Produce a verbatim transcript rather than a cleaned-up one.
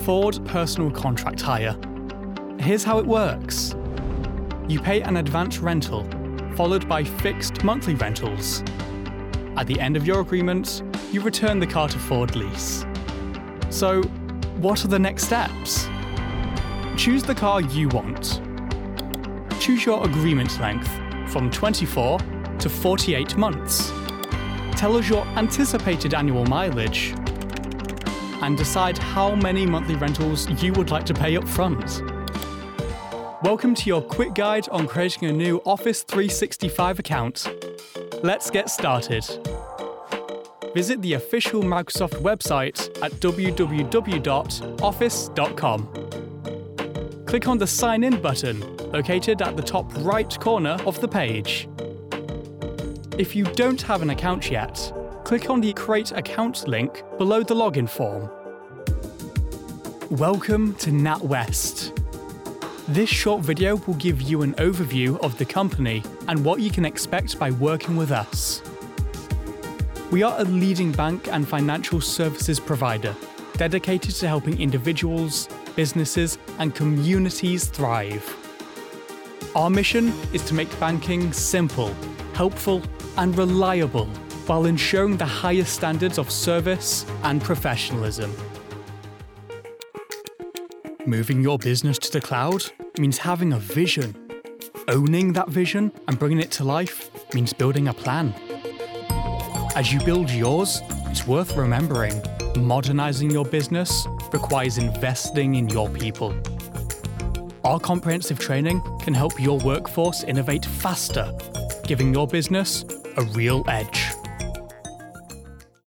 Ford Personal Contract Hire. Here's how it works. You pay an advance rental, followed by fixed monthly rentals. At the end of your agreement, you return the car to Ford Lease. So, what are the next steps? Choose the car you want. Choose your agreement length from twenty-four to forty-eight months. Tell us your anticipated annual mileage and decide how many monthly rentals you would like to pay up front. Welcome to your quick guide on creating a new Office three sixty-five account. Let's get started. Visit the official Microsoft website at w w w dot office dot com. Click on the Sign In button, located at the top right corner of the page. If you don't have an account yet, click on the Create Account link below the login form. Welcome to NatWest. This short video will give you an overview of the company and what you can expect by working with us. We are a leading bank and financial services provider dedicated to helping individuals, businesses, and communities thrive. Our mission is to make banking simple, helpful, and reliable while ensuring the highest standards of service and professionalism. Moving your business to the cloud means having a vision. Owning that vision and bringing it to life means building a plan. As you build yours, it's worth remembering, modernizing your business requires investing in your people. Our comprehensive training can help your workforce innovate faster, giving your business a real edge.